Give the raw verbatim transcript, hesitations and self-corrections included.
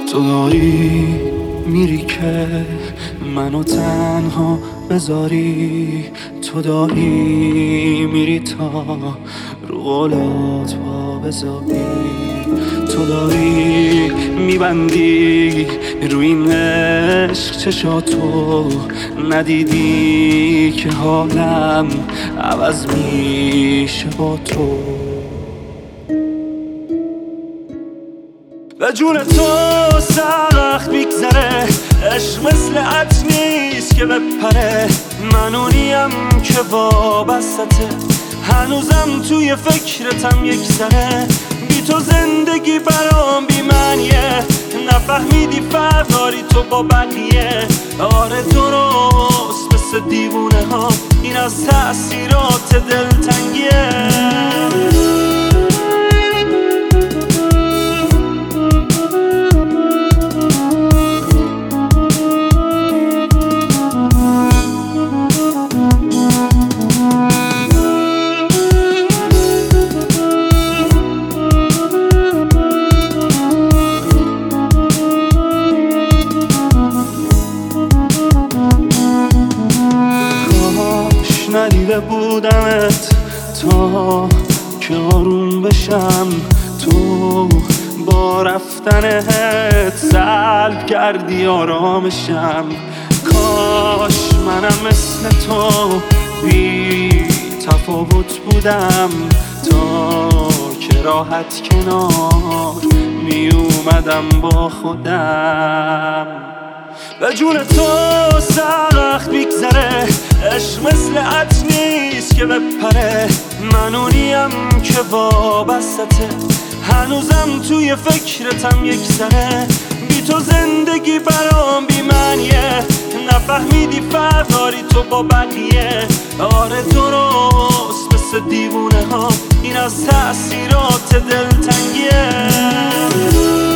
تو داری میری که منو تنها بذاری، تو داری میری تا رو قولات پا بذاری، تو داری میبندی روی این عشق چشاتو، ندیدی که حالم عوض میشه با تو. و جون تو سخت میگذره، عشق مثل عطر نیست که بپره، منونیم که وابستته، هنوزم توی فکرتم یک ذره، بی تو زندگی برام بی معنیه، نفهمیدی فرق داری تو با بقیه. آره درست مثل دیوونه ها، این از تأثیرات دلتنگیه. ندیده بودمت تا که آروم بشم، تو با رفتنت سلب کردی آرامشم. کاش منم مثل تو بی تفاوت بودم، تا که راحت کنار می اومدم با خودم. و جون تو سخت میگذره، عشق مثل عطر نیست که بپره، منونیم که وابستته، هنوزم توی فکرتم یک ذره، بی تو زندگی برام بی معنیه، نفهمیدی فرق داری تو با بقیه. آره درست مثل دیوونه ها، این از تأثیرات دلتنگیه.